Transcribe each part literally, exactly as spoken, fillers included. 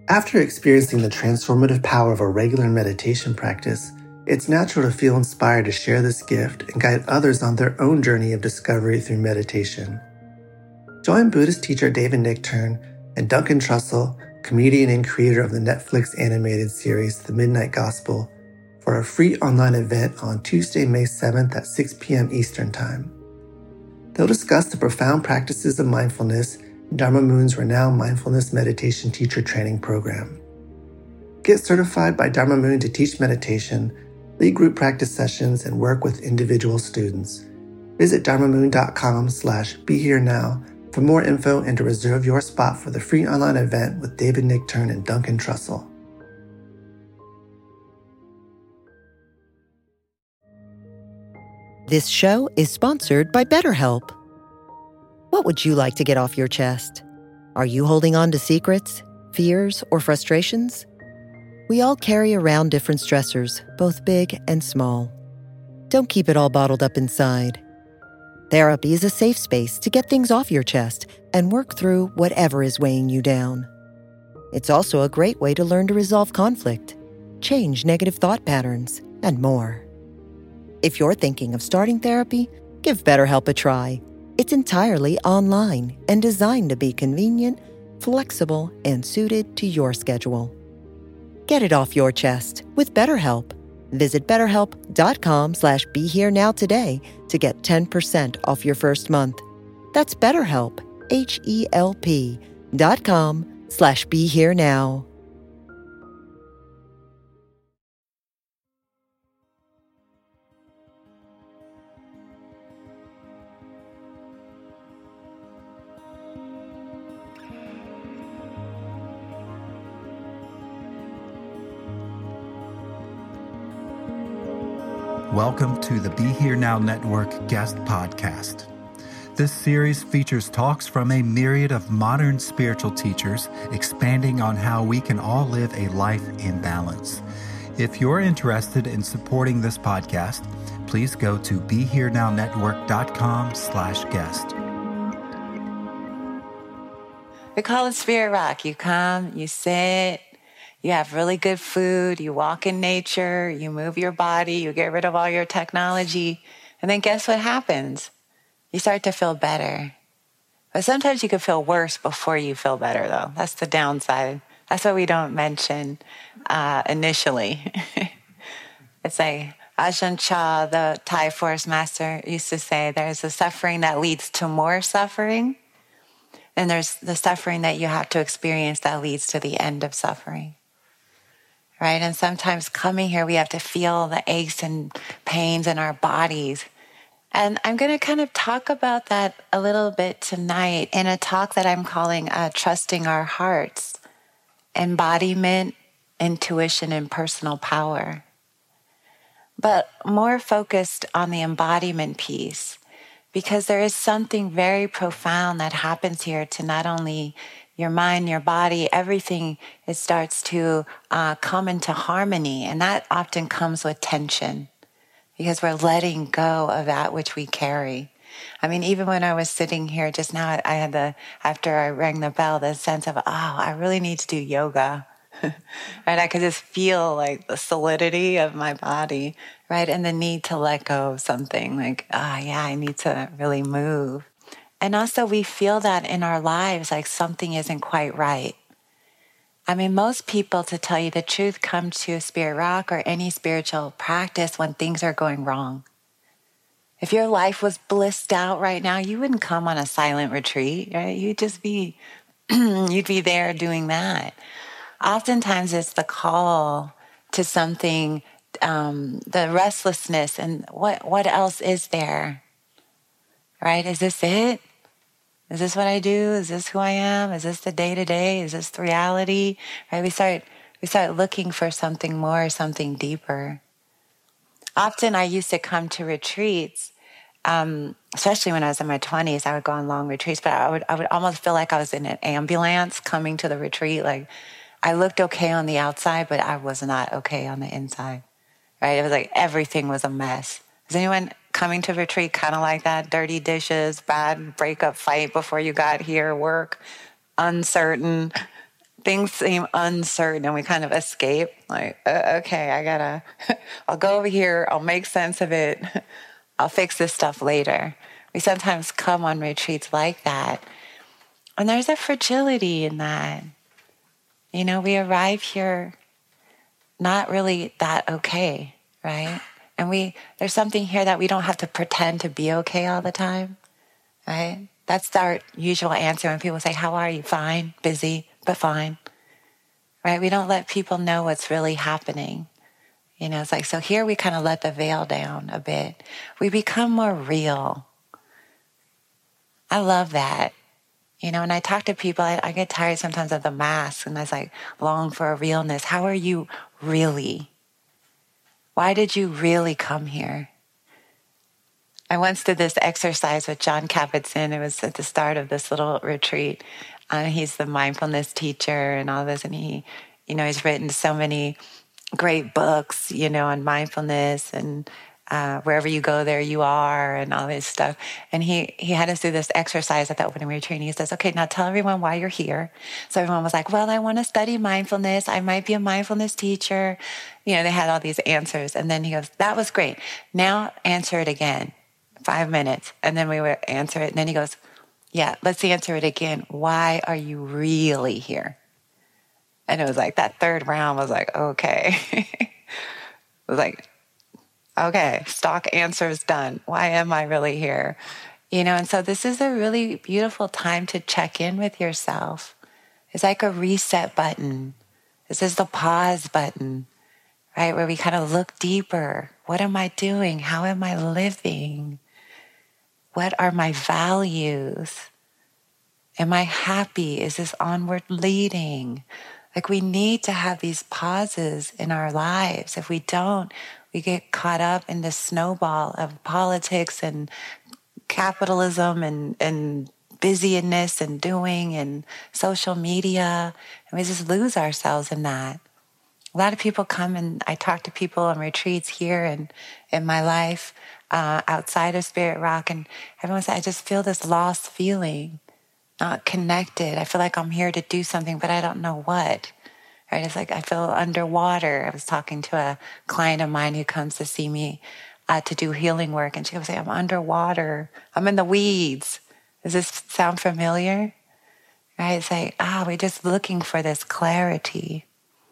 After experiencing the transformative power of a regular meditation practice, it's natural to feel inspired to share this gift and guide others on their own journey of discovery through meditation. Join Buddhist teacher David Nichtern and Duncan Trussell, comedian and creator of the Netflix animated series The Midnight Gospel, for a free online event on Tuesday, May seventh at six p.m. Eastern Time. They'll discuss the profound practices of mindfulness in Dharma Moon's renowned mindfulness meditation teacher training program. Get certified by Dharma Moon to teach meditation, lead group practice sessions, and work with individual students. Visit dharmamoon.com slash be here now for more info and to reserve your spot for the free online event with David Nichtern and Duncan Trussell. This show is sponsored by BetterHelp. What would you like to get off your chest? Are you holding on to secrets, fears, or frustrations? We all carry around different stressors, both big and small. Don't keep it all bottled up inside. Therapy is a safe space to get things off your chest and work through whatever is weighing you down. It's also a great way to learn to resolve conflict, change negative thought patterns, and more. If you're thinking of starting therapy, give BetterHelp a try. It's entirely online and designed to be convenient, flexible, and suited to your schedule. Get it off your chest with BetterHelp. Visit betterhelp.com slash be here now today to get ten percent off your first month. That's BetterHelp, H-E-L-P dot com slash be here now. Welcome to the Be Here Now Network guest podcast. This series features talks from a myriad of modern spiritual teachers expanding on how we can all live a life in balance. If you're interested in supporting this podcast, please go to BeHereNowNetwork.com slash guest. We call it Spirit Rock. You come, you sit, you have really good food, you walk in nature, you move your body, you get rid of all your technology, and then guess what happens? You start to feel better. But sometimes you can feel worse before you feel better, though. That's the downside. That's what we don't mention uh, initially. It's like Ajahn Chah, the Thai forest master, used to say, there's a suffering that leads to more suffering, and there's the suffering that you have to experience that leads to the end of suffering. Right? And sometimes coming here, we have to feel the aches and pains in our bodies. And I'm going to kind of talk about that a little bit tonight in a talk that I'm calling uh, Trusting Our Hearts, Embodiment, Intuition, and Personal Power. But more focused on the embodiment piece, because there is something very profound that happens here to not only your mind, your body, everything, it starts to uh, come into harmony. And that often comes with tension because we're letting go of that which we carry. I mean, even when I was sitting here just now, I had the, after I rang the bell, the sense of, oh, I really need to do yoga. Right? I could just feel like the solidity of my body, right? And the need to let go of something like, ah, oh, yeah, I need to really move. And also we feel that in our lives, like something isn't quite right. I mean, most people, to tell you the truth, come to Spirit Rock or any spiritual practice when things are going wrong. If your life was blissed out right now, you wouldn't come on a silent retreat, right? You'd just be, you'd be there doing that. Oftentimes it's the call to something, um, the restlessness, and what, what else is there? Right? Is this it? Is this what I do? Is this who I am? Is this the day-to-day? Is this the reality? Right? We start we start looking for something more, something deeper. Often I used to come to retreats, um, especially when I was in my twenties. I would go on long retreats, but I would I would almost feel like I was in an ambulance coming to the retreat. Like I looked okay on the outside, but I was not okay on the inside. Right? It was like everything was a mess. Is anyone coming to retreat kind of like that? Dirty dishes, bad breakup fight before you got here, work, uncertain, things seem uncertain and we kind of escape. Like, uh, okay, I gotta, I'll go over here, I'll make sense of it, I'll fix this stuff later. We sometimes come on retreats like that. And there's a fragility in that. You know, we arrive here not really that okay, right? And we there's something here that we don't have to pretend to be okay all the time, right? That's our usual answer when people say, how are you? Fine, busy, but fine, right? We don't let people know what's really happening. You know, it's like, so here we kind of let the veil down a bit. We become more real. I love that. You know, and I talk to people, I, I get tired sometimes of the mask, and I was like, long for a realness. How are you really? Why did you really come here? I once did this exercise with Jon Kabat-Zinn. It was at the start of this little retreat. Uh, he's the mindfulness teacher and all this, and he, you know, he's written so many great books, you know, on mindfulness and uh, wherever you go, there you are, and all this stuff. And he he had us do this exercise at the opening retreat. And he says, okay, now tell everyone why you're here. So everyone was like, well, I want to study mindfulness. I might be a mindfulness teacher. You know, they had all these answers. And then he goes, that was great. Now answer it again, five minutes. And then we would answer it. And then he goes, yeah, let's answer it again. Why are you really here? And it was like that third round was like, okay. It was like, okay, stock answers done. Why am I really here? You know, and so this is a really beautiful time to check in with yourself. It's like a reset button. This is the pause button, right? Where we kind of look deeper. What am I doing? How am I living? What are my values? Am I happy? Is this onward leading? Like, we need to have these pauses in our lives. If we don't, we get caught up in this snowball of politics and capitalism and, and busyness and doing and social media. And we just lose ourselves in that. A lot of people come, and I talk to people on retreats here and in my life uh, outside of Spirit Rock, and everyone says, I just feel this lost feeling, not connected. I feel like I'm here to do something, but I don't know what. Right? It's like I feel underwater. I was talking to a client of mine who comes to see me uh, to do healing work, and she was saying, I'm underwater. I'm in the weeds. Does this sound familiar? Right? It's like, ah, oh, we're just looking for this clarity.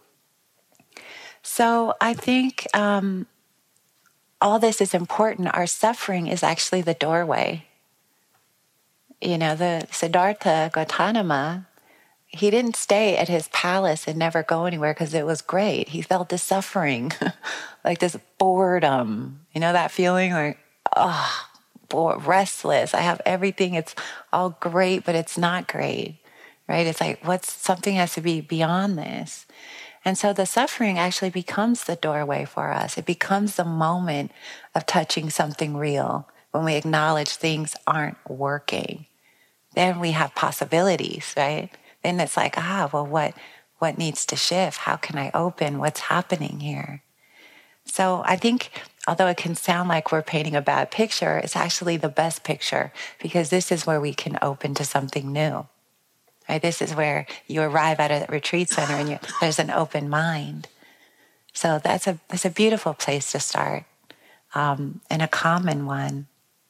So I think um, all this is important. Our suffering is actually the doorway. You know, the Siddhartha Gautama, he didn't stay at his palace and never go anywhere because it was great. He felt this suffering, like this boredom. You know that feeling like, oh, bored, restless. I have everything. It's all great, but it's not great, right? It's like, what's something has to be beyond this. And so the suffering actually becomes the doorway for us. It becomes the moment of touching something real when we acknowledge things aren't working. Then we have possibilities, right? Then it's like, ah, well, what what needs to shift? How can I open? What's happening here? So I think, although it can sound like we're painting a bad picture, it's actually the best picture, because this is where we can open to something new. Right? This is where you arrive at a retreat center and you, there's an open mind. So that's a that's a beautiful place to start, um, and a common one.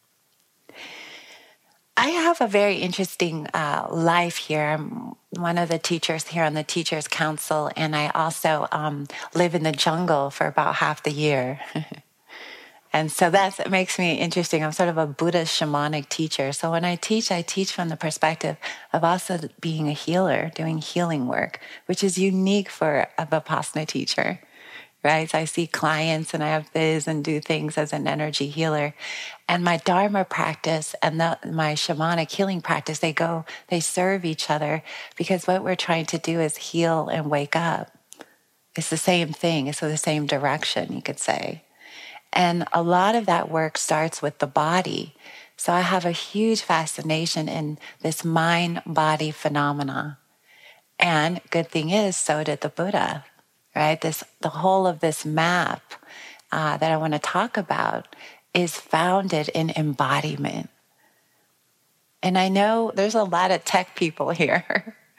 I have a very interesting uh, life here. I'm one of the teachers here on the Teachers Council, and I also um, live in the jungle for about half the year. And so that makes me interesting. I'm sort of a Buddhist shamanic teacher. So when I teach, I teach from the perspective of also being a healer, doing healing work, which is unique for a Vipassana teacher, right? So I see clients and I have biz and do things as an energy healer. And my Dharma practice and the, my shamanic healing practice, they go, they serve each other, because what we're trying to do is heal and wake up. It's the same thing. It's the same direction, you could say. And a lot of that work starts with the body. So I have a huge fascination in this mind-body phenomena. And good thing is, so did the Buddha, right? This, the whole of this map uh, that I want to talk about is founded in embodiment. And I know there's a lot of tech people here.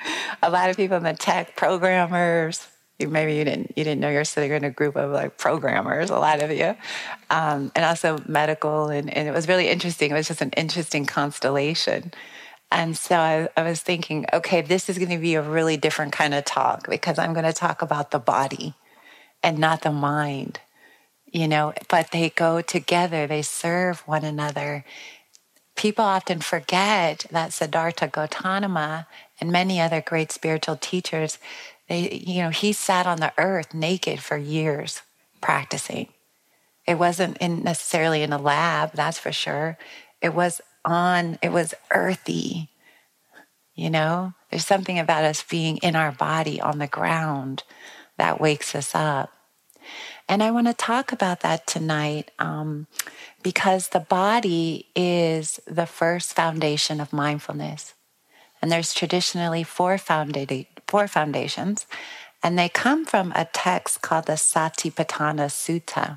A lot of people in the tech, programmers. You, maybe you didn't you didn't know you're sitting in a group of like programmers. A lot of you, um, and also medical, and, and it was really interesting. It was just an interesting constellation. And so I, I was thinking, okay, this is going to be a really different kind of talk because I'm going to talk about the body and not the mind. You know, but they go together. They serve one another. People often forget that Siddhartha Gautama and many other great spiritual teachers, they, you know, he sat on the earth naked for years practicing. It wasn't in necessarily in a lab, that's for sure. It was on, it was earthy, you know? There's something about us being in our body on the ground that wakes us up. And I want to talk about that tonight um, because the body is the first foundation of mindfulness. And there's traditionally four, founda- four foundations, and they come from a text called the Satipatthana Sutta.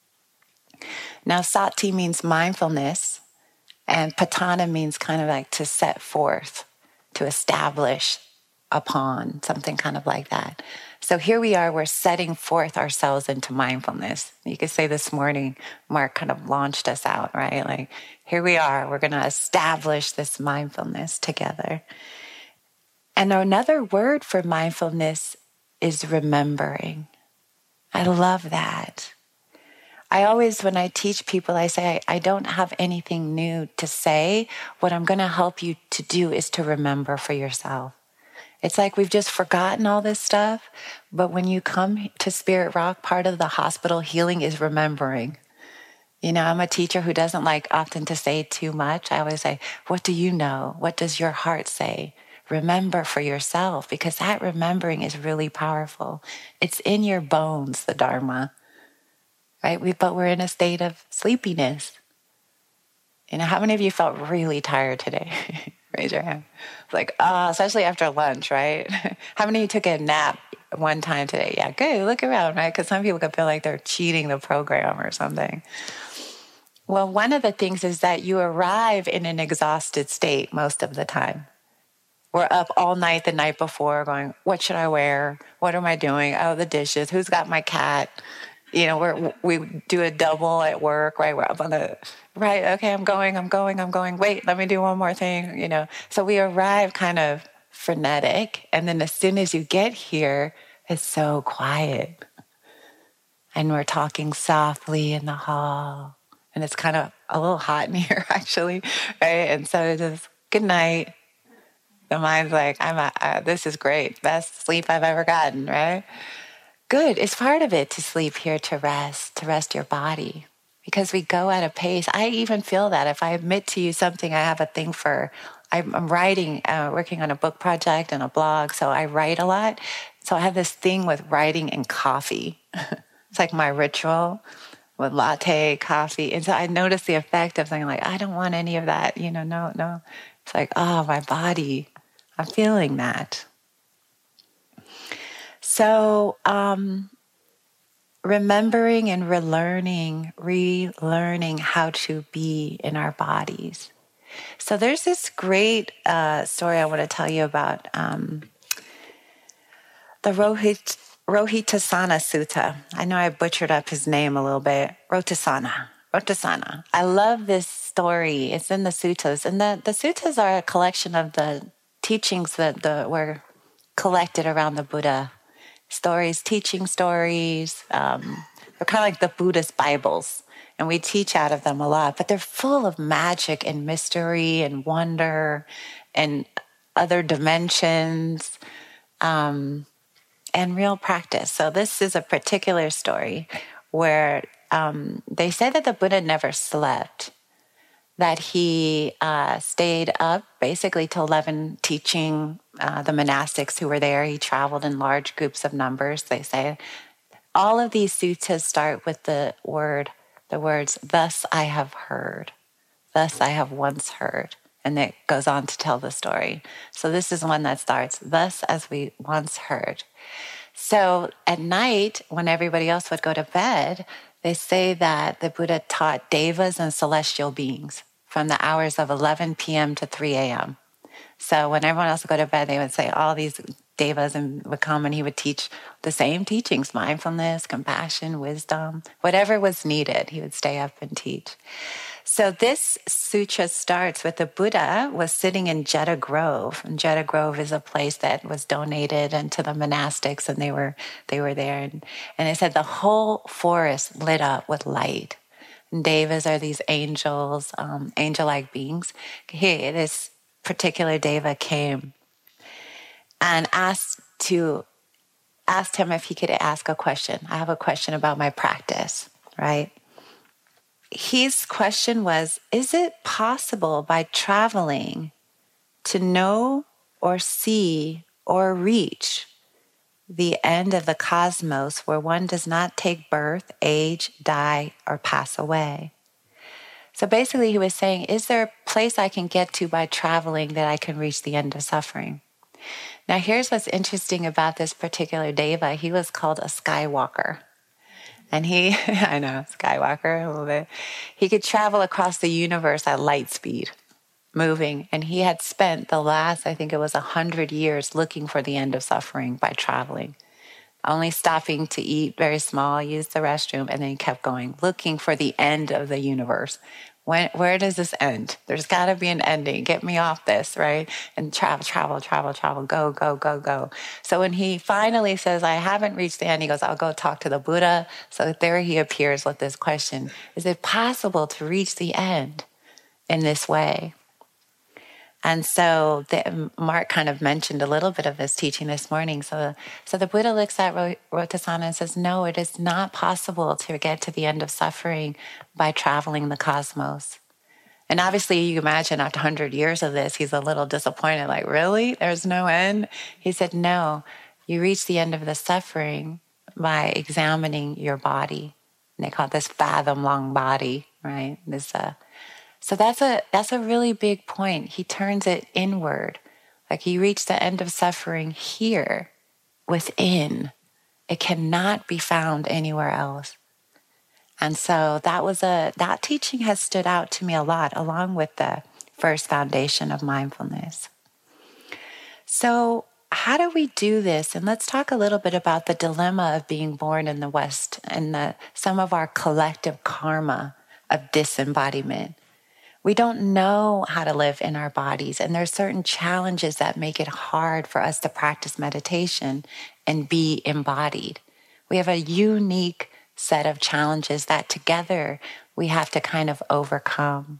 Now, sati means mindfulness, and patthana means kind of like to set forth, to establish upon, something kind of like that. So here we are, we're setting forth ourselves into mindfulness. You could say this morning, Mark kind of launched us out, right? Like, here we are, we're going to establish this mindfulness together. And another word for mindfulness is remembering. I love that. I always, when I teach people, I say, I, I don't have anything new to say. What I'm going to help you to do is to remember for yourself. It's like we've just forgotten all this stuff, but when you come to Spirit Rock, part of the hospital healing is remembering. You know, I'm a teacher who doesn't like often to say too much. I always say, what do you know? What does your heart say? Remember for yourself, because that remembering is really powerful. It's in your bones, the Dharma, right? We, but we're in a state of sleepiness. You know, how many of you felt really tired today? Raise your hand. It's like, oh, especially after lunch, right? How many of you took a nap one time today? Yeah, good. Look around, right? Because some people can feel like they're cheating the program or something. Well, one of the things is that you arrive in an exhausted state most of the time. We're up all night the night before going, what should I wear? What am I doing? Oh, the dishes. Who's got my cat? You know, we're, we do a double at work, right? We're up on the, right, okay, I'm going, I'm going, I'm going. Wait, let me do one more thing, you know. So we arrive kind of frenetic. And then as soon as you get here, it's so quiet. And we're talking softly in the hall. And it's kind of a little hot in here, actually, right? And so it's just, good night. The mind's like, I'm a, uh, this is great. Best sleep I've ever gotten, right? Good. It's part of it to sleep here, to rest, to rest your body, because we go at a pace. I even feel that if I admit to you something, I have a thing for, I'm, I'm writing, uh, working on a book project and a blog, so I write a lot. So I have this thing with writing and coffee. It's like my ritual with latte, coffee. And so I notice the effect of something like, I don't want any of that, you know, no, no. It's like, oh, my body, I'm feeling that. So um, remembering and relearning, relearning how to be in our bodies. So there's this great uh, story I want to tell you about um, the Rohit, Rohitasana Sutta. I know I butchered up his name a little bit. Rotasana. Rotasana. I love this story. It's in the suttas. And the, the suttas are a collection of the teachings that the, were collected around the Buddha. Stories, teaching stories. Um, they're kind of like the Buddhist Bibles. And we teach out of them a lot. But they're full of magic and mystery and wonder and other dimensions um, and real practice. So this is a particular story where um, they say that the Buddha never slept, that he uh, stayed up basically till eleven teaching uh, the monastics who were there. He traveled in large groups of numbers, they say. All of these suttas start with the word, the words, thus I have heard, thus I have once heard. And it goes on to tell the story. So this is one that starts, thus as we once heard. So at night, when everybody else would go to bed, they say that the Buddha taught devas and celestial beings from the hours of eleven p.m. to three a.m. So when everyone else would go to bed, they would say all these devas and would come and he would teach the same teachings, mindfulness, compassion, wisdom, whatever was needed, he would stay up and teach. So this sutra starts with the Buddha was sitting in Jeta Grove. And Jeta Grove is a place that was donated and to the monastics, and they were they were there. And, and it said the whole forest lit up with light. And devas are these angels, um, angel-like beings. He, this particular deva came and asked to asked him if he could ask a question. I have a question about my practice, right? His question was, is it possible by traveling to know or see or reach the end of the cosmos where one does not take birth, age, die, or pass away? So basically he was saying, is there a place I can get to by traveling that I can reach the end of suffering? Now here's what's interesting about this particular deva. He was called a skywalker. And he, I know, Skywalker a little bit, he could travel across the universe at light speed, moving. And he had spent the last, I think it was a hundred years looking for the end of suffering by traveling, only stopping to eat very small, use the restroom, and then he kept going, looking for the end of the universe. When, where does this end? There's got to be an ending. Get me off this, right? And travel, travel, travel, travel, go, go, go, go. So when he finally says, I haven't reached the end, he goes, I'll go talk to the Buddha. So there he appears with this question. Is it possible to reach the end in this way? And so the, Mark kind of mentioned a little bit of this teaching this morning. So, so the Buddha looks at Rotasana and says, no, it is not possible to get to the end of suffering by traveling the cosmos. And obviously you imagine after one hundred years of this, he's a little disappointed, like, really? There's no end? He said, no, you reach the end of the suffering by examining your body. And they call it this fathom-long body, right? This uh, So that's a that's a really big point. He turns it inward. Like he reached the end of suffering here, within. It cannot be found anywhere else. And so that was a that teaching has stood out to me a lot, along with the first foundation of mindfulness. So how do we do this? And let's talk a little bit about the dilemma of being born in the West and the, some of our collective karma of disembodiment. We don't know how to live in our bodies, and there are certain challenges that make it hard for us to practice meditation and be embodied. We have a unique set of challenges that together we have to kind of overcome.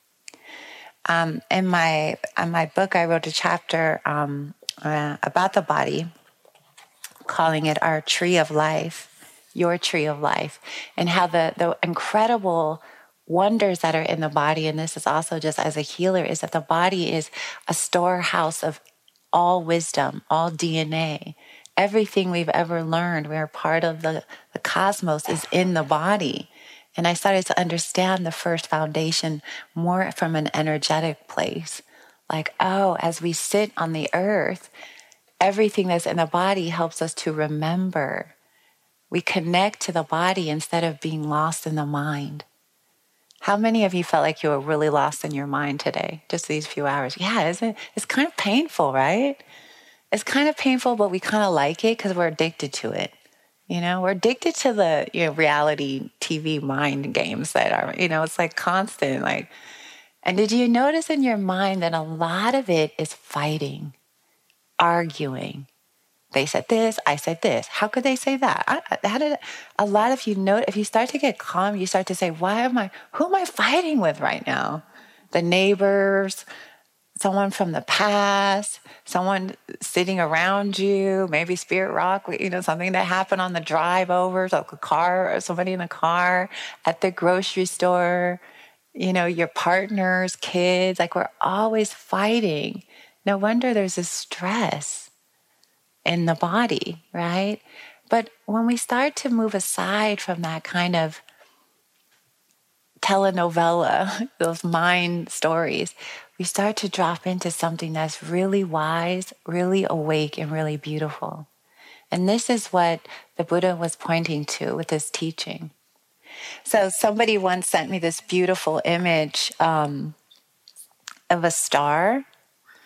Um, in my in my book, I wrote a chapter um, uh, about the body, calling it our tree of life, your tree of life, and how the the incredible wonders that are in the body, and this is also just as a healer, is that the body is a storehouse of all wisdom, all D N A. Everything we've ever learned, we're part of the, the cosmos, is in the body. And I started to understand the first foundation more from an energetic place. Like, oh, as we sit on the earth, everything that's in the body helps us to remember. We connect to the body instead of being lost in the mind. How many of you felt like you were really lost in your mind today, just these few hours? Yeah, isn't it? It's kind of painful, right? It's kind of painful, but we kind of like it because we're addicted to it. You know, we're addicted to the you know reality T V mind games that are, you know, it's like constant. Like, and did you notice in your mind that a lot of it is fighting, arguing? They said this, I said this. How could they say that? I, how did a lot of you know? If you start to get calm, you start to say, "Why am I? Who am I fighting with right now? The neighbors, someone from the past, someone sitting around you, maybe Spirit Rock. You know, something that happened on the drive over, so a car or somebody in the car at the grocery store. You know, your partners, kids. Like we're always fighting. No wonder there's this stress in the body, right? But when we start to move aside from that kind of telenovela, those mind stories, we start to drop into something that's really wise, really awake, and really beautiful. And this is what the Buddha was pointing to with his teaching. So somebody once sent me this beautiful image um, of a star.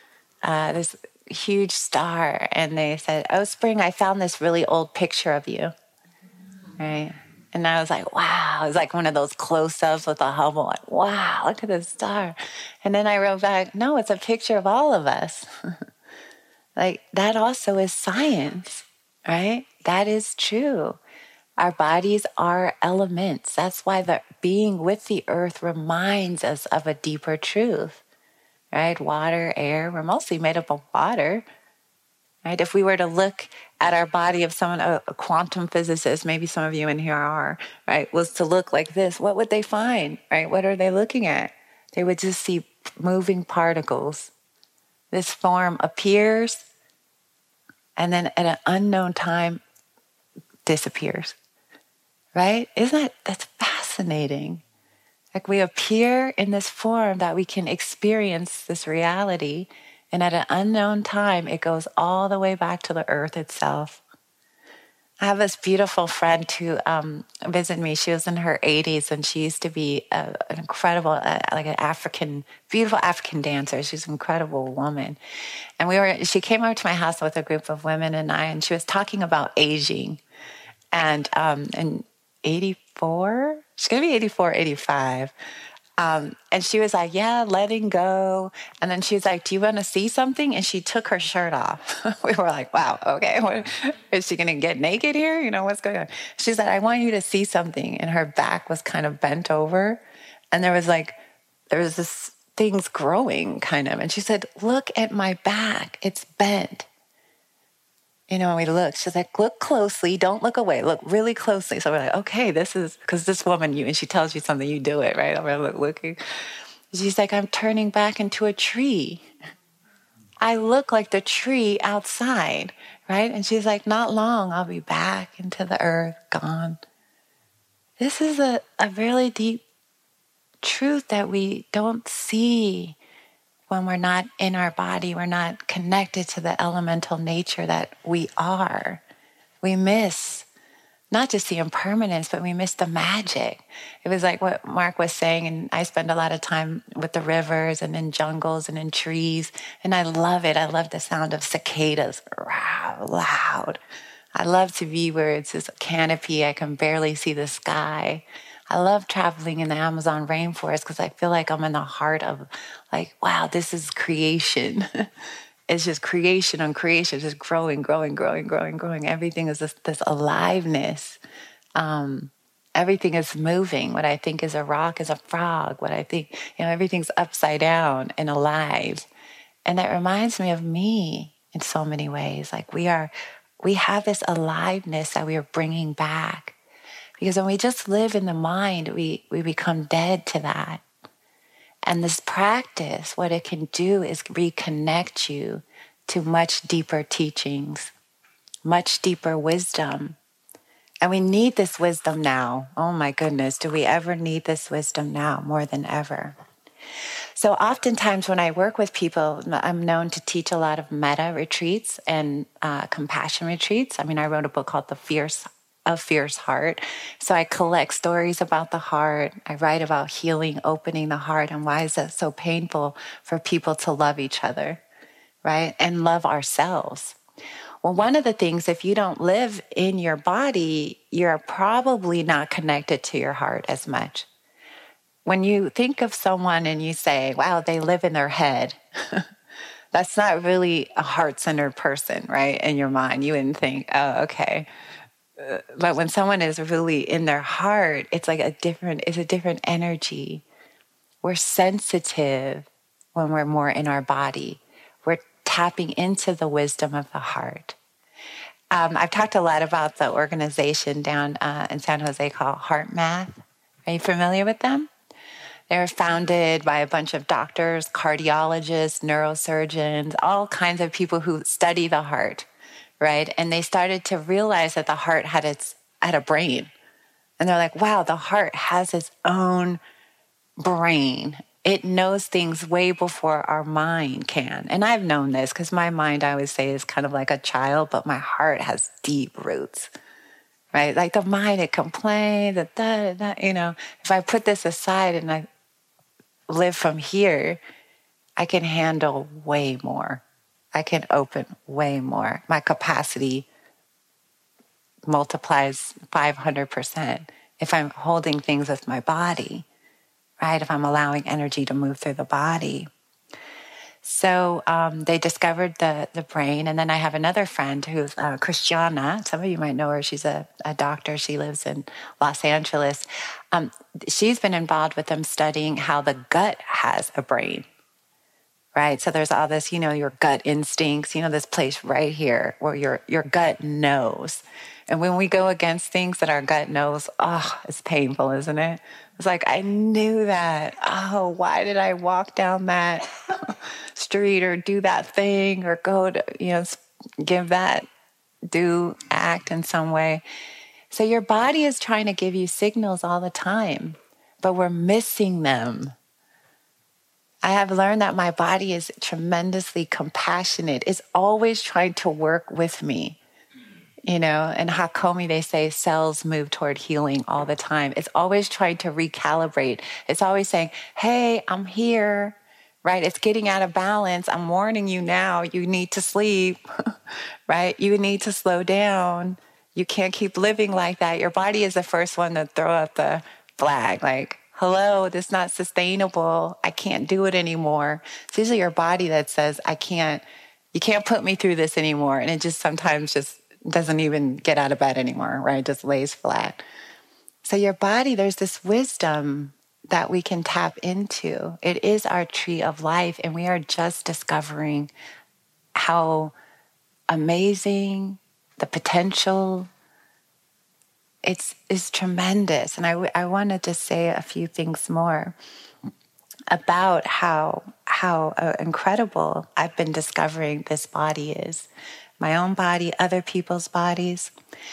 uh, this huge star, and they said, "Oh, Spring, I found this really old picture of you." Right? And I was like, wow. It was like one of those close-ups with the Hubble. Like, wow, look at this star. And then I wrote back, no, it's a picture of all of us. Like, that also is science, right? That is true. Our bodies are elements. That's why the being with the earth reminds us of a deeper truth, right? Water, air, we're mostly made up of water, right? If we were to look at our body of someone, a, a quantum physicist, maybe some of you in here are, right, was to look like this, what would they find, right? What are they looking at? They would just see moving particles. This form appears and then at an unknown time disappears, right? Isn't that, that's fascinating. Like we appear in this form that we can experience this reality, and at an unknown time, it goes all the way back to the earth itself. I have this beautiful friend who um, visited me. She was in her eighties, and she used to be a, an incredible, uh, like an African, beautiful African dancer. She's an incredible woman. And we were. She came over to my house with a group of women and I, and she was talking about aging. And um, in eighty-four, she's going to be eighty-four, eighty-five. Um, and she was like, yeah, letting go. And then she was like, do you want to see something? And she took her shirt off. We were like, wow, okay. What, is she going to get naked here? You know, what's going on? She said, I want you to see something. And her back was kind of bent over. And there was like, there was this things growing kind of. And she said, look at my back. It's bent. You know, when we looked, she's like, look closely. Don't look away. Look really closely. So we're like, okay, this is, because this woman, you, and she tells you something, you do it, right? I'm like, looking. She's like, I'm turning back into a tree. I look like the tree outside, right? And she's like, not long, I'll be back into the earth, gone. This is a, a really deep truth that we don't see when we're not in our body, we're not connected to the elemental nature that we are. We miss not just the impermanence, but we miss the magic. It was like what Mark was saying, and I spend a lot of time with the rivers and in jungles and in trees, and I love it. I love the sound of cicadas, wow, loud. I love to be where it's this canopy, I can barely see the sky. I love traveling in the Amazon rainforest because I feel like I'm in the heart of like, wow, this is creation. It's just creation on creation, just growing, growing, growing, growing, growing. Everything is this, this aliveness. Um, everything is moving. What I think is a rock is a frog. What I think, you know, everything's upside down and alive. And that reminds me of me in so many ways. Like we are, we have this aliveness that we are bringing back. Because when we just live in the mind, we, we become dead to that. And this practice, what it can do is reconnect you to much deeper teachings, much deeper wisdom. And we need this wisdom now. Oh my goodness, do we ever need this wisdom now more than ever? So oftentimes when I work with people, I'm known to teach a lot of metta retreats and uh, compassion retreats. I mean, I wrote a book called The Fierce A Fierce Heart. So I collect stories about the heart. I write about healing, opening the heart, and why is it so painful for people to love each other, right? And love ourselves. Well, one of the things, if you don't live in your body, you're probably not connected to your heart as much. When you think of someone and you say, wow, they live in their head, that's not really a heart-centered person, right? In your mind, you wouldn't think, oh, okay. But when someone is really in their heart, it's like a different, it's a different energy. We're sensitive when we're more in our body. We're tapping into the wisdom of the heart. Um, I've talked a lot about the organization down uh, in San Jose called HeartMath. Are you familiar with them? They were founded by a bunch of doctors, cardiologists, neurosurgeons, all kinds of people who study the heart. Right? And they started to realize that the heart had its had a brain. And they're like, wow, the heart has its own brain. It knows things way before our mind can. And I've known this because my mind, I always say, is kind of like a child, but my heart has deep roots. Right? Like the mind, it complains, that, that, that, you know, if I put this aside and I live from here, I can handle way more. I can open way more. My capacity multiplies five hundred percent if I'm holding things with my body, right? If I'm allowing energy to move through the body. So um, they discovered the the brain. And then I have another friend who's uh, Christiana. Some of you might know her. She's a, a doctor. She lives in Los Angeles. Um, she's been involved with them studying how the gut has a brain, right? So there's all this, you know, your gut instincts, you know, this place right here where your, your gut knows. And when we go against things that our gut knows, oh, it's painful, isn't it? It's like, I knew that. Oh, why did I walk down that street or do that thing or go to, you know, give that, do, act in some way? So your body is trying to give you signals all the time, but we're missing them. I have learned that my body is tremendously compassionate. It's always trying to work with me. You know, in Hakomi, they say cells move toward healing all the time. It's always trying to recalibrate. It's always saying, hey, I'm here, right? It's getting out of balance. I'm warning you now. You need to sleep, right? You need to slow down. You can't keep living like that. Your body is the first one to throw up the flag, like, hello, this is not sustainable. I can't do it anymore. It's usually your body that says, I can't, you can't put me through this anymore. And it just sometimes just doesn't even get out of bed anymore, right? Just lays flat. So your body, there's this wisdom that we can tap into. It is our tree of life, and we are just discovering how amazing the potential it's is tremendous. And I, I want to just say a few things more about how how uh, incredible I've been discovering this body is. My own body, other people's bodies.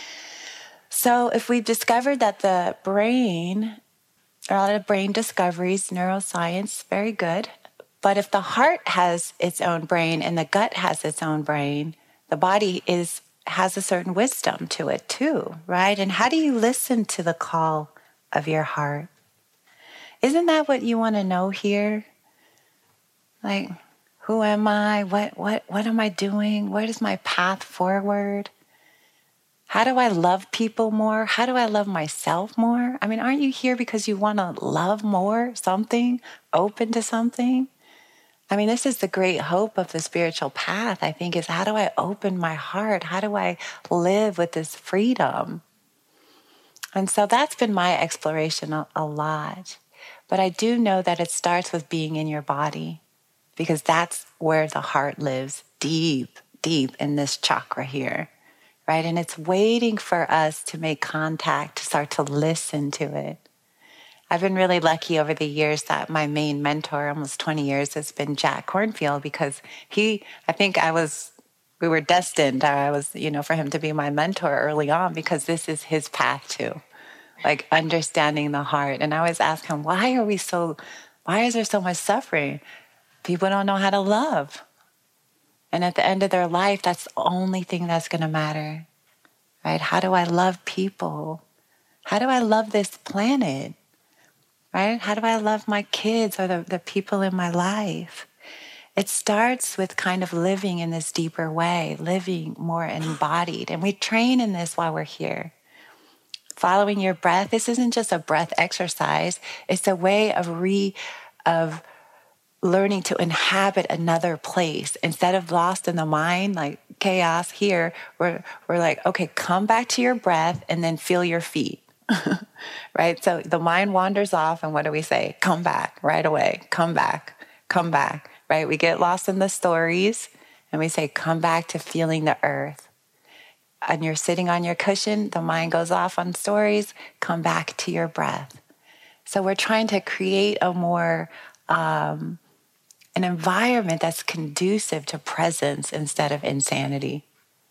So if we've discovered that the brain, a lot of brain discoveries, neuroscience, very good. But if the heart has its own brain and the gut has its own brain, the body is has a certain wisdom to it too, right? And how do you listen to the call of your heart? Isn't that what you want to know here? Like, who am I? What what what am I doing? What is my path forward? How do I love people more? How do I love myself more? I mean, aren't you here because you want to love more, something, open to something? I mean, this is the great hope of the spiritual path, I think, is how do I open my heart? How do I live with this freedom? And so that's been my exploration a, a lot. But I do know that it starts with being in your body, because that's where the heart lives, deep, deep in this chakra here, right? And it's waiting for us to make contact, to start to listen to it. I've been really lucky over the years that my main mentor, almost twenty years, has been Jack Kornfield, because he, I think I was, we were destined, I was, you know, for him to be my mentor early on, because this is his path too, like understanding the heart. And I always ask him, why are we so, why is there so much suffering? People don't know how to love. And at the end of their life, that's the only thing that's going to matter, right? How do I love people? How do I love this planet? Right? How do I love my kids or the, the people in my life? It starts with kind of living in this deeper way, living more embodied. And we train in this while we're here. Following your breath. This isn't just a breath exercise. It's a way of re, of learning to inhabit another place. Instead of lost in the mind, like chaos here, we're, we're like, okay, come back to your breath and then feel your feet. Right? So the mind wanders off, and what do we say? Come back right away. Come back. Come back. Right? We get lost in the stories, and we say, come back to feeling the earth. And you're sitting on your cushion, the mind goes off on stories, come back to your breath. So we're trying to create a more, um, an environment that's conducive to presence instead of insanity.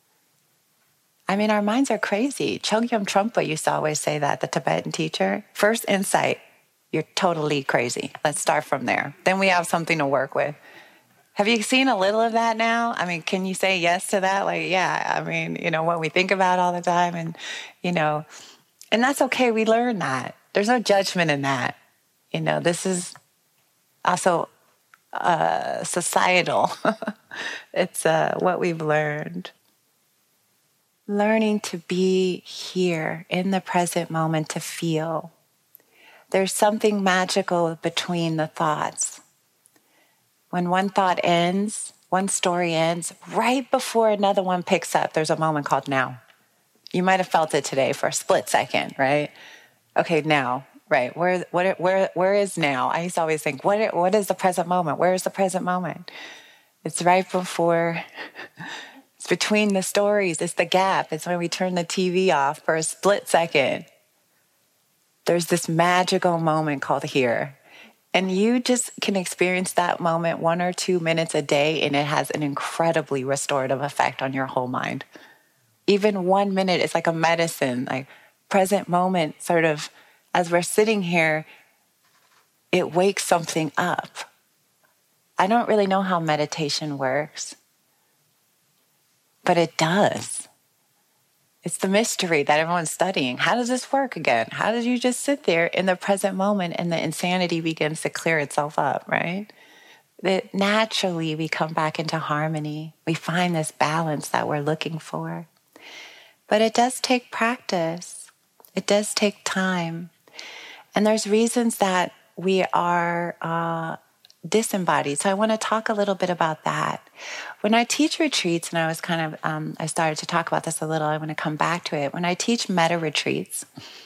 I mean, our minds are crazy. Chogyam Trungpa used to always say that, the Tibetan teacher. First insight, you're totally crazy. Let's start from there. Then we have something to work with. Have you seen a little of that now? I mean, can you say yes to that? Like, yeah, I mean, you know, what we think about all the time, and, you know, and that's okay. We learn that. There's no judgment in that. You know, this is also uh, societal. It's uh, what we've learned. Learning to be here in the present moment to feel. There's something magical between the thoughts. When one thought ends, one story ends, right before another one picks up, there's a moment called now. You might have felt it today for a split second, right? Okay, now, right? Where, where, where, where is now? I used to always think, what, what is the present moment? Where is the present moment? It's right before, it's between the stories. It's the gap. It's when we turn the T V off for a split second. There's this magical moment called here. And you just can experience that moment one or two minutes a day, and it has an incredibly restorative effect on your whole mind. Even one minute is like a medicine, like present moment, sort of, as we're sitting here, it wakes something up. I don't really know how meditation works, but it does. It's the mystery that everyone's studying. How does this work again? How did you just sit there in the present moment and the insanity begins to clear itself up, right? That naturally we come back into harmony. We find this balance that we're looking for. But it does take practice. It does take time. And there's reasons that we are uh, disembodied. So I want to talk a little bit about that. When I teach retreats, and I was kind of, um, I started to talk about this a little, I want to come back to it. When I teach metta retreats,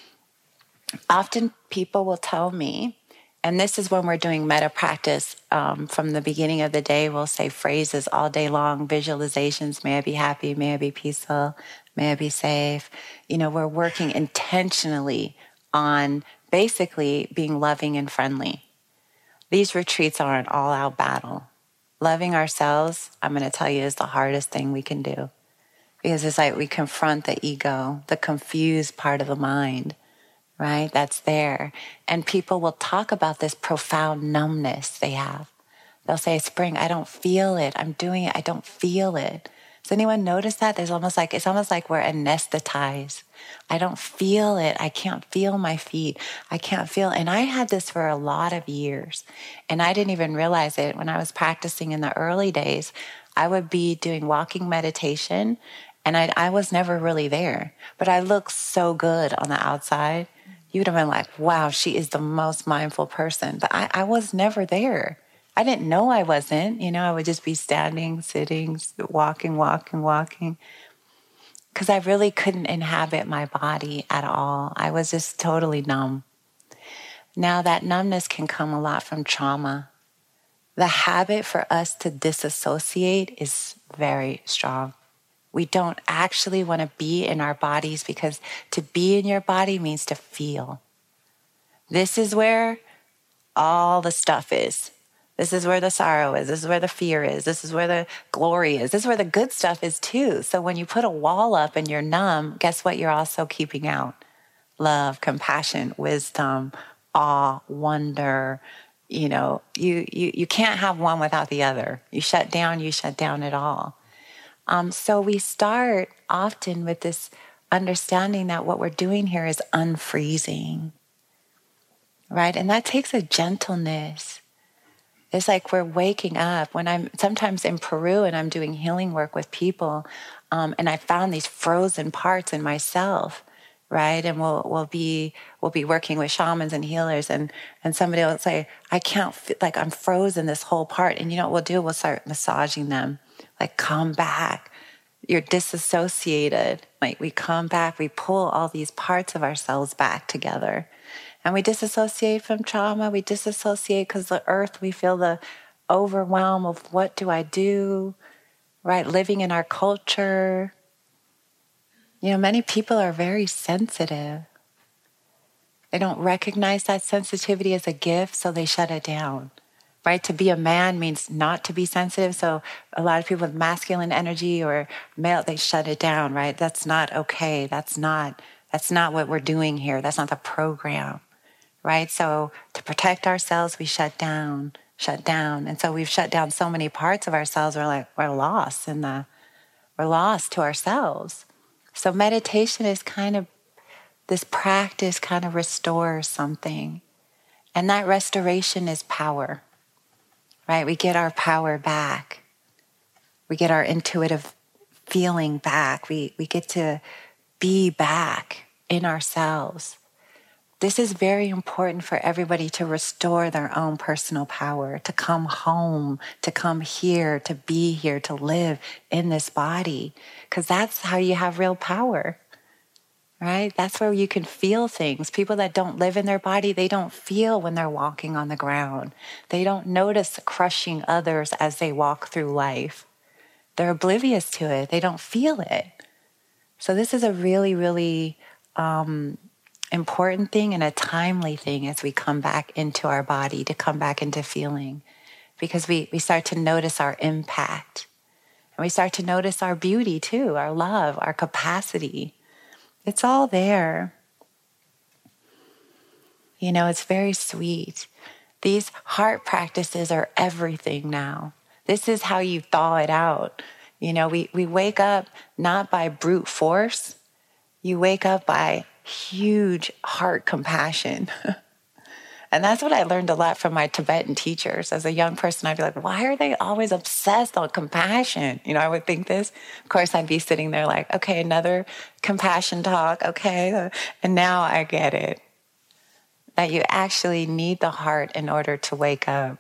often people will tell me, and this is when we're doing metta practice, um, from the beginning of the day, we'll say phrases all day long, visualizations, may I be happy, may I be peaceful, may I be safe. You know, we're working intentionally on basically being loving and friendly. These retreats are an all-out battle. Loving ourselves, I'm going to tell you, is the hardest thing we can do. Because it's like we confront the ego, the confused part of the mind, right? That's there. And people will talk about this profound numbness they have. They'll say, Spring, I don't feel it. I'm doing it. I don't feel it. Does anyone notice that? There's almost like, it's almost like we're anesthetized. I don't feel it. I can't feel my feet. I can't feel. And I had this for a lot of years. And I didn't even realize it. When I was practicing in the early days, I would be doing walking meditation and I, I was never really there. But I looked so good on the outside. You would have been like, wow, she is the most mindful person. But I, I was never there. I didn't know I wasn't. You know, I would just be standing, sitting, walking, walking, walking. Because I really couldn't inhabit my body at all. I was just totally numb. Now that numbness can come a lot from trauma. The habit for us to disassociate is very strong. We don't actually want to be in our bodies because to be in your body means to feel. This is where all the stuff is. This is where the sorrow is. This is where the fear is. This is where the glory is. This is where the good stuff is too. So when you put a wall up and you're numb, guess what you're also keeping out? Love, compassion, wisdom, awe, wonder. You know, you, you, you can't have one without the other. You shut down, you shut down it all. Um, so we start often with this understanding that what we're doing here is unfreezing, right? And that takes a gentleness. It's like we're waking up. When I'm sometimes in Peru and I'm doing healing work with people, um, and I found these frozen parts in myself, right? And we'll we'll be we'll be working with shamans and healers, and and somebody will say, I can't feel, like I'm frozen this whole part. And you know what we'll do? We'll start massaging them, like come back. You're disassociated. Like we come back, we pull all these parts of ourselves back together. And we disassociate from trauma. We disassociate because the earth, we feel the overwhelm of what do I do, right? Living in our culture. You know, many people are very sensitive. They don't recognize that sensitivity as a gift, so they shut it down, right? To be a man means not to be sensitive. So a lot of people with masculine energy or male, they shut it down, right? That's not okay. That's not, that's not what we're doing here. That's not the program. Right? So to protect ourselves, we shut down, shut down. And so we've shut down so many parts of ourselves. We're like, we're lost in the, we're lost to ourselves. So meditation is kind of, this practice kind of restores something. And that restoration is power, right? We get our power back. We get our intuitive feeling back. We, we get to be back in ourselves. This is very important for everybody to restore their own personal power, to come home, to come here, to be here, to live in this body, because that's how you have real power, right? That's where you can feel things. People that don't live in their body, they don't feel when they're walking on the ground. They don't notice crushing others as they walk through life. They're oblivious to it. They don't feel it. So this is a really, really um, important thing and a timely thing as we come back into our body, to come back into feeling, because we, we start to notice our impact. And we start to notice our beauty too, our love, our capacity. It's all there. You know, it's very sweet. These heart practices are everything now. This is how you thaw it out. You know, we, we wake up not by brute force. You wake up by huge heart compassion. And that's what I learned a lot from my Tibetan teachers. As a young person, I'd be like, why are they always obsessed on compassion? You know, I would think this. Of course, I'd be sitting there like, okay, another compassion talk. Okay. And now I get it. That you actually need the heart in order to wake up.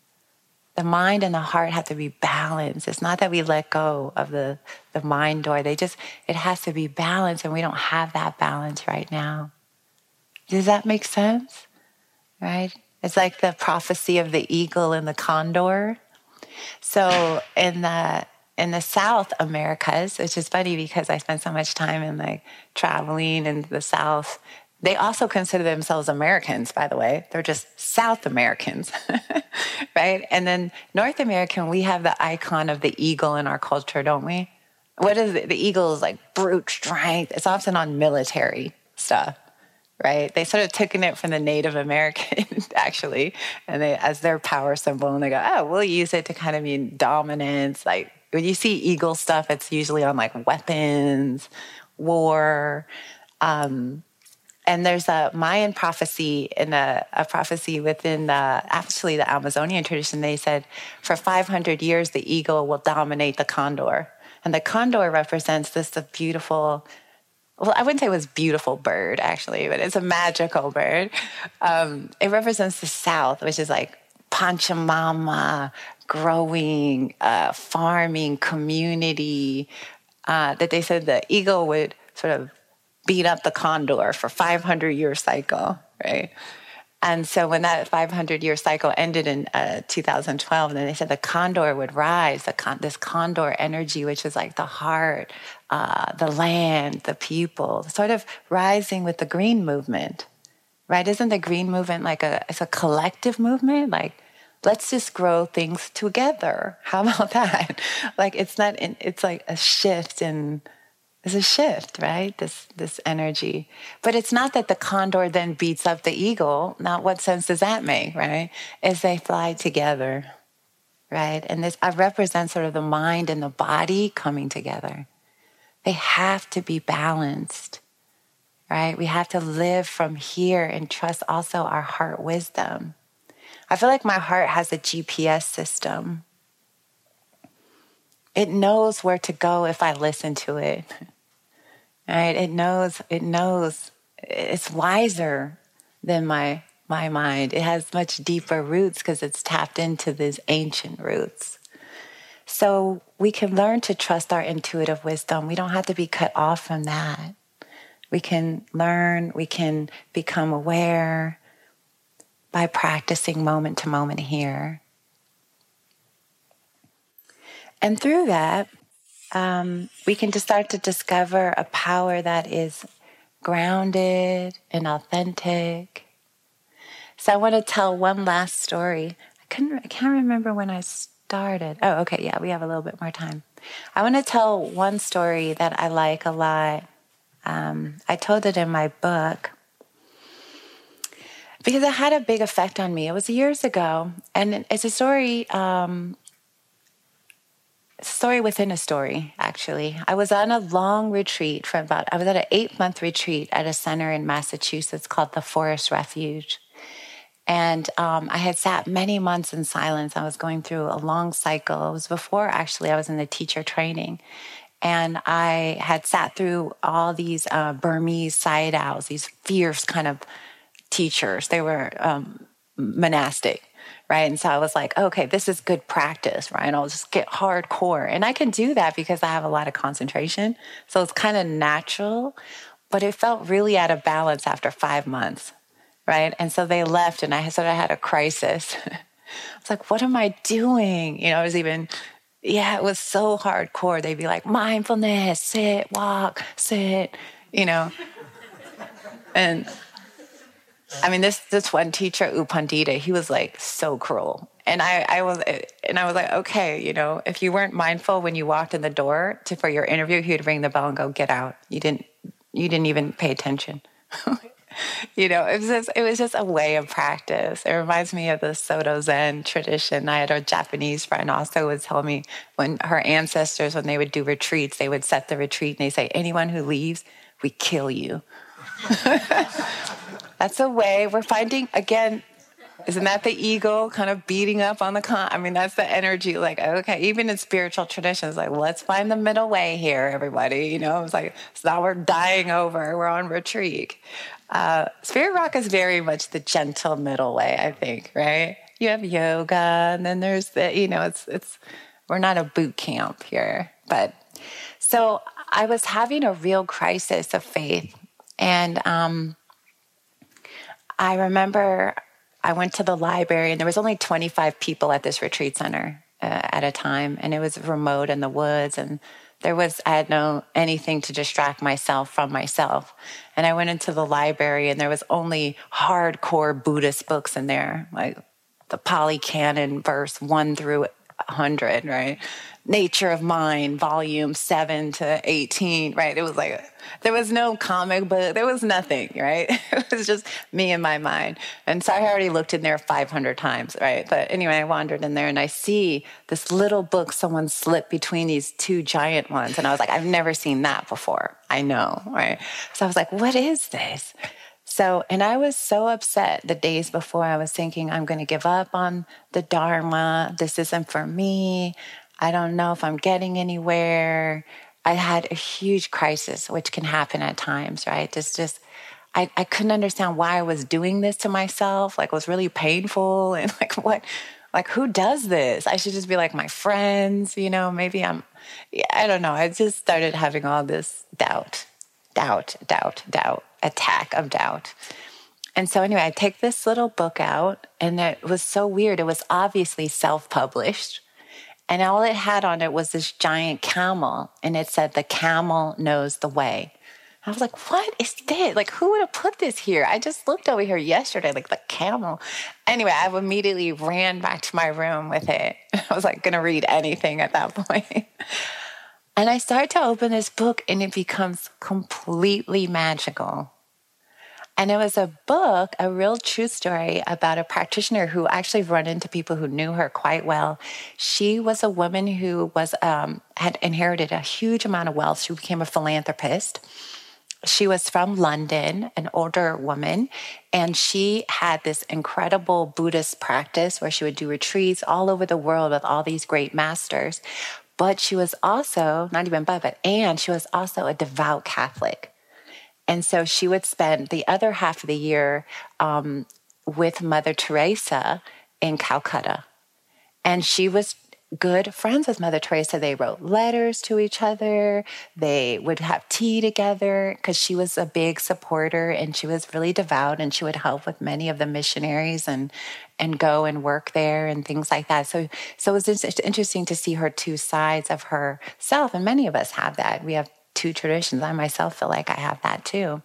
The mind and the heart have to be balanced. It's not that we let go of the, the mind door. They just, it has to be balanced, and we don't have that balance right now. Does that make sense? Right? It's like the prophecy of the eagle and the condor. So in the in the South Americas, which is funny because I spent so much time in like traveling in the South. They also consider themselves Americans, by the way. They're just South Americans, right? And then North American, we have the icon of the eagle in our culture, don't we? What is it? The eagle is like brute strength. It's often on military stuff, right? They sort of took it from the Native Americans, actually, and they as their power symbol, and they go, oh, we'll use it to kind of mean dominance. Like when you see eagle stuff, it's usually on like weapons, war, um, and there's a Mayan prophecy in a, a prophecy within the, actually the Amazonian tradition. They said for five hundred years, the eagle will dominate the condor. And the condor represents this the beautiful, well, I wouldn't say it was beautiful bird, actually, but it's a magical bird. Um, it represents the South, which is like Pachamama, growing, uh, farming, community, uh, that they said the eagle would sort of beat up the condor for five hundred year cycle, right? And so when that five hundred year cycle ended in uh, two thousand twelve, then they said the condor would rise, the con- this condor energy, which is like the heart, uh, the land, the people, sort of rising with the green movement, right? Isn't the green movement like a, it's a collective movement? Like, let's just grow things together. How about that? Like, it's not, in, it's like a shift in, It's a shift, right? This this energy. But it's not that the condor then beats up the eagle. Now, what sense does that make, right? As they fly together, right? And this I represent sort of the mind and the body coming together. They have to be balanced, right? We have to live from here and trust also our heart wisdom. I feel like my heart has a G P S system. It knows where to go if I listen to it. Right? It knows, it knows, it's wiser than my my mind. It has much deeper roots because it's tapped into these ancient roots. So we can learn to trust our intuitive wisdom. We don't have to be cut off from that. We can learn, we can become aware by practicing moment to moment here. And through that, Um, we can just start to discover a power that is grounded and authentic. So I want to tell one last story. I couldn't, I can't remember when I started. Oh, okay, yeah, we have a little bit more time. I want to tell one story that I like a lot. Um, I told it in my book because it had a big effect on me. It was years ago, and it's a story. Um, Story within a story, actually. I was on a long retreat for about, I was at an eight month retreat at a center in Massachusetts called the Forest Refuge. And um, I had sat many months in silence. I was going through a long cycle. It was before, actually, I was in the teacher training. And I had sat through all these uh, Burmese side owls, these fierce kind of teachers. They were um, monastic, right? And so I was like, okay, this is good practice, right? I'll just get hardcore. And I can do that because I have a lot of concentration. So it's kind of natural, but it felt really out of balance after five months. Right. And so they left and I sort of had a crisis. I was like, what am I doing? You know, I was even, yeah, it was so hardcore. They'd be like, mindfulness, sit, walk, sit, you know. And I mean, this this one teacher, U Pandita, he was like so cruel. And I, I was and I was like, okay, you know, if you weren't mindful when you walked in the door to, for your interview, he would ring the bell and go, get out. You didn't you didn't even pay attention. You know, it was just, it was just a way of practice. It reminds me of the Soto Zen tradition. I had a Japanese friend also would tell me when her ancestors, when they would do retreats, they would set the retreat and they say, anyone who leaves, we kill you. That's a way we're finding, again, isn't that the ego kind of beating up on the con? I mean, that's the energy. Like, okay, even in spiritual traditions, like, let's find the middle way here, everybody. You know, it's like, so now we're dying over, we're on retreat. Uh, Spirit Rock is very much the gentle middle way, I think, right? You have yoga, and then there's the, you know, it's, it's, we're not a boot camp here. But so I was having a real crisis of faith. And um, I remember I went to the library, and there was only twenty-five people at this retreat center uh, at a time, and it was remote in the woods, and there was, I had no anything to distract myself from myself. And I went into the library and there was only hardcore Buddhist books in there, like the Pali Canon, verse one through one hundred, right? Nature of Mind, volume seven to eighteen, right? It was like, there was no comic book. There was nothing, right? It was just me and my mind. And so I already looked in there five hundred times, right? But anyway, I wandered in there and I see this little book someone slipped between these two giant ones. And I was like, I've never seen that before. I know, right? So I was like, what is this? So, and I was so upset the days before. I was thinking, I'm going to give up on the Dharma. This isn't for me. I don't know if I'm getting anywhere. I had a huge crisis, which can happen at times, right? It's just, I, I couldn't understand why I was doing this to myself. Like, it was really painful. And like, what, like, who does this? I should just be like my friends, you know, maybe I'm, yeah, I don't know. I just started having all this doubt, doubt, doubt, doubt, attack of doubt. And so anyway, I take this little book out, and it was so weird. It was obviously self-published. And all it had on it was this giant camel, and it said, the camel knows the way. I was like, what is this? Like, who would have put this here? I just looked over here yesterday, like the camel. Anyway, I immediately ran back to my room with it. I was like, going to read anything at that point. And I started to open this book, and it becomes completely magical. And it was a book, a real true story about a practitioner who actually run into people who knew her quite well. She was a woman who was um, had inherited a huge amount of wealth. She became a philanthropist. She was from London, an older woman, and she had this incredible Buddhist practice where she would do retreats all over the world with all these great masters. But she was also, not even but, but, and she was also a devout Catholic. And so she would spend the other half of the year um, with Mother Teresa in Calcutta. And she was good friends with Mother Teresa. They wrote letters to each other. They would have tea together because she was a big supporter and she was really devout, and she would help with many of the missionaries and and go and work there and things like that. So, so it was just interesting to see her two sides of herself. And many of us have that. We have two traditions. I myself feel like I have that too.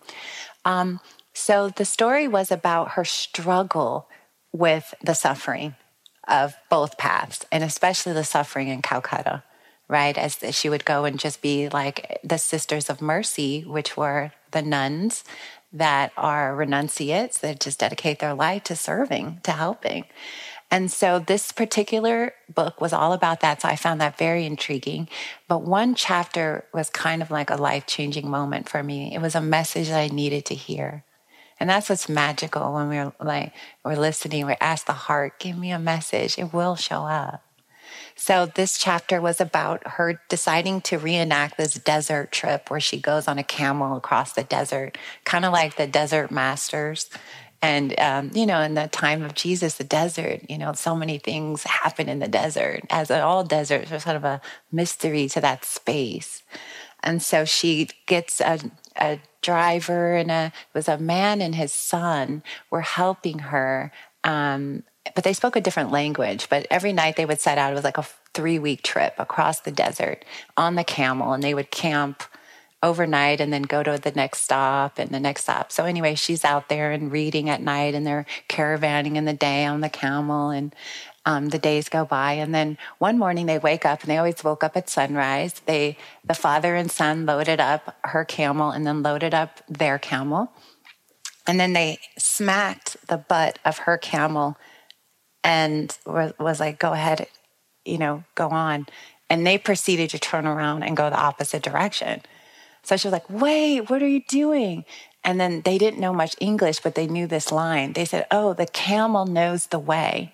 Um, so the story was about her struggle with the suffering of both paths, and especially the suffering in Calcutta, right? As she would go and just be like the Sisters of Mercy, which were the nuns that are renunciates that just dedicate their life to serving, to helping. And so this particular book was all about that. So I found that very intriguing. But one chapter was kind of like a life-changing moment for me. It was a message that I needed to hear. And that's what's magical when we're like, we're listening, we ask the heart, give me a message, it will show up. So this chapter was about her deciding to reenact this desert trip where she goes on a camel across the desert, kind of like the Desert Masters. And, um, you know, in the time of Jesus, the desert, you know, so many things happen in the desert. As in all deserts, there's sort of a mystery to that space. And so she gets a, a driver, and a, it was a man and his son were helping her. Um, but they spoke a different language. But every night they would set out. It was like a three-week trip across the desert on the camel, and they would camp overnight and then go to the next stop and the next stop. So anyway, she's out there and reading at night, and they're caravanning in the day on the camel, and um, the days go by. And then one morning they wake up, and they always woke up at sunrise. They, the father and son loaded up her camel and then loaded up their camel. And then they smacked the butt of her camel and was like, go ahead, you know, go on. And they proceeded to turn around and go the opposite direction. So she was like, wait, what are you doing? And then they didn't know much English, but they knew this line. They said, oh, the camel knows the way.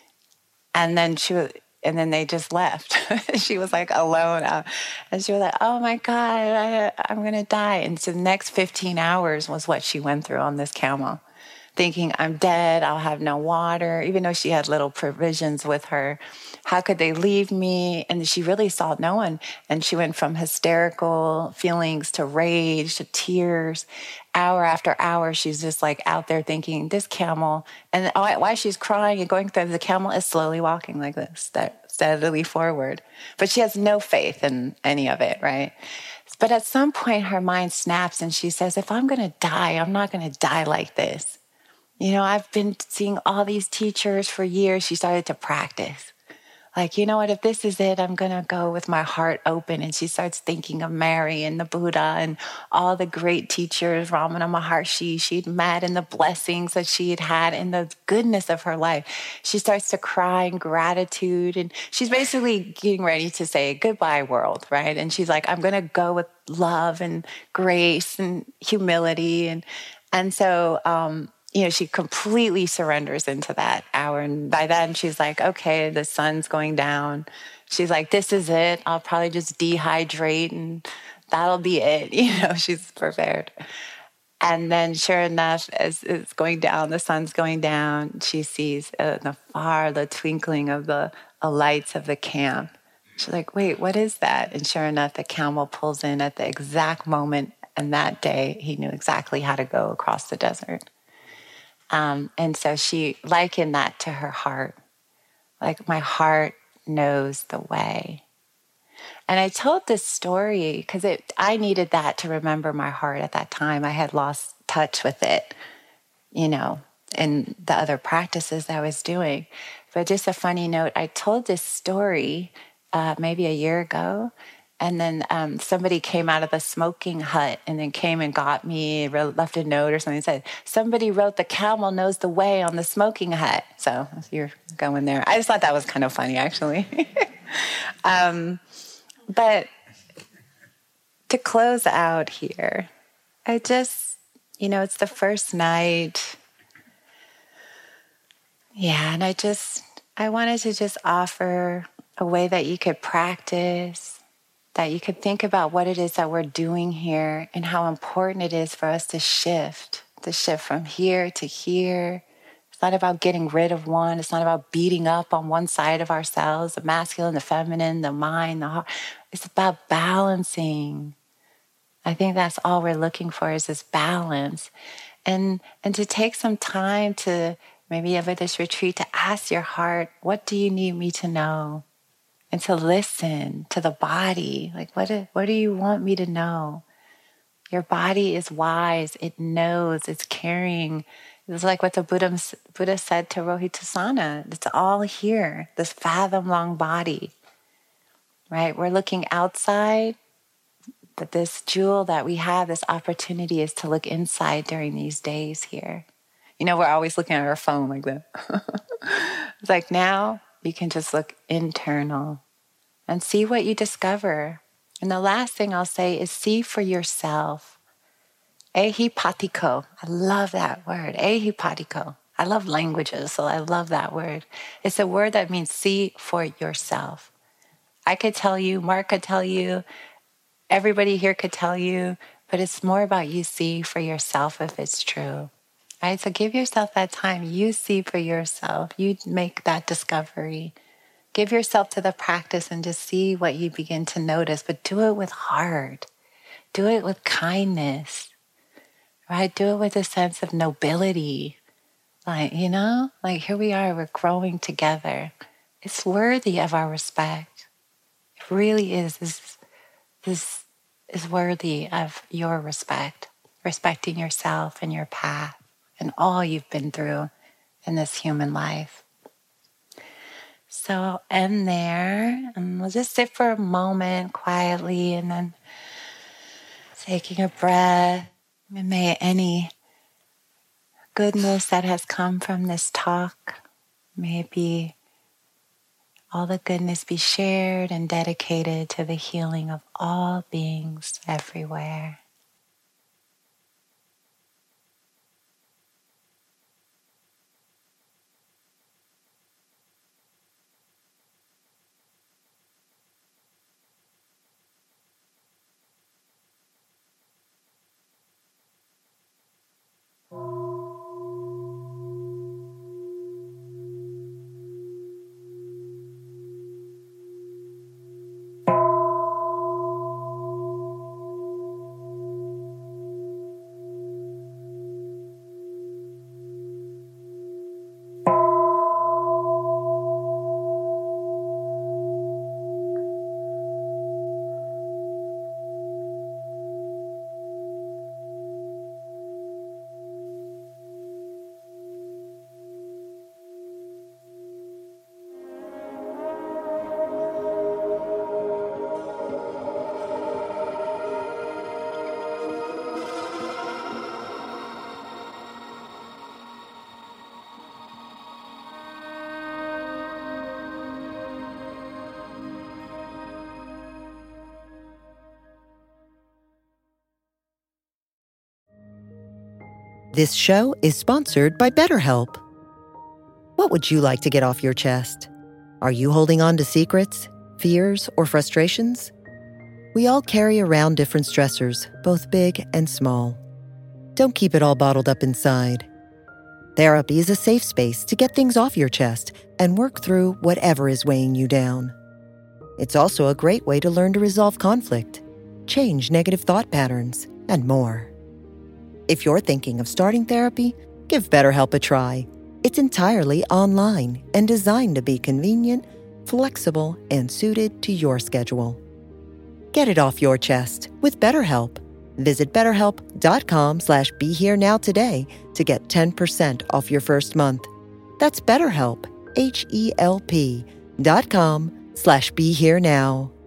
And then she was, and then they just left. She was like alone. Uh, and she was like, oh my God, I, I'm going to die. And so the next fifteen hours was what she went through on this camel, thinking, I'm dead, I'll have no water, even though she had little provisions with her. How could they leave me? And she really saw no one. And she went from hysterical feelings to rage to tears. Hour after hour, she's just like out there thinking, this camel, and why she's crying and going through, the camel is slowly walking like this, steadily forward. But she has no faith in any of it, right? But at some point, her mind snaps and she says, if I'm going to die, I'm not going to die like this. You know, I've been seeing all these teachers for years. She started to practice. Like, you know what, if this is it, I'm going to go with my heart open. And she starts thinking of Mary and the Buddha and all the great teachers, Ramana Maharshi she'd met, and the blessings that she had had and the goodness of her life. She starts to cry in gratitude. And she's basically getting ready to say, goodbye, world, right? And she's like, I'm going to go with love and grace and humility. And, and so, um, you know, she completely surrenders into that hour. And by then she's like, okay, the sun's going down. She's like, this is it. I'll probably just dehydrate and that'll be it. You know, she's prepared. And then sure enough, as it's going down, the sun's going down, she sees uh, in the far, the twinkling of the uh, lights of the camp. She's like, wait, what is that? And sure enough, the camel pulls in at the exact moment. And that day, he knew exactly how to go across the desert. Um, and so she likened that to her heart. Like, my heart knows the way. And I told this story because it I needed that to remember my heart at that time. I had lost touch with it, you know, in the other practices that I was doing. But just a funny note, I told this story uh, maybe a year ago. And then um, somebody came out of the smoking hut and then came and got me, wrote, left a note or something, said, somebody wrote the camel knows the way on the smoking hut. So if you're going there, I just thought that was kind of funny, actually. um, but to close out here, I just, you know, it's the first night. Yeah, and I just, I wanted to just offer a way that you could practice, that you could think about what it is that we're doing here and how important it is for us to shift, to shift from here to here. It's not about getting rid of one. It's not about beating up on one side of ourselves, the masculine, the feminine, the mind, the heart. It's about balancing. I think that's all we're looking for, is this balance. And, and to take some time to maybe over this retreat to ask your heart, what do you need me to know? And to listen to the body. Like, what do, what do you want me to know? Your body is wise. It knows. It's caring. It's like what the Buddha, Buddha said to Rohitasana. It's all here, this fathom-long body. Right? We're looking outside, but this jewel that we have, this opportunity, is to look inside during these days here. You know, we're always looking at our phone like that. It's like, now you can just look internal and see what you discover. And the last thing I'll say is see for yourself. Ehipatiko. I love that word. Ehipatiko. I love languages, so I love that word. It's a word that means see for yourself. I could tell you, Mark could tell you, everybody here could tell you, but it's more about you see for yourself if it's true. Right? So give yourself that time. You see for yourself. You make that discovery. Give yourself to the practice and just see what you begin to notice, but do it with heart. Do it with kindness, right? Do it with a sense of nobility. Like, you know, like here we are, we're growing together. It's worthy of our respect. It really is. This, this is worthy of your respect, respecting yourself and your path and all you've been through in this human life. So I'll end there, and we'll just sit for a moment quietly, and then taking a breath. And may any goodness that has come from this talk, may it be all the goodness be shared and dedicated to the healing of all beings everywhere. This show is sponsored by BetterHelp. What would you like to get off your chest? Are you holding on to secrets, fears, or frustrations? We all carry around different stressors, both big and small. Don't keep it all bottled up inside. Therapy is a safe space to get things off your chest and work through whatever is weighing you down. It's also a great way to learn to resolve conflict, change negative thought patterns, and more. If you're thinking of starting therapy, give BetterHelp a try. It's entirely online and designed to be convenient, flexible, and suited to your schedule. Get it off your chest with BetterHelp. Visit betterhelp.com slash be here now today to get ten percent off your first month. That's BetterHelp, H E L P dot com slash be here now.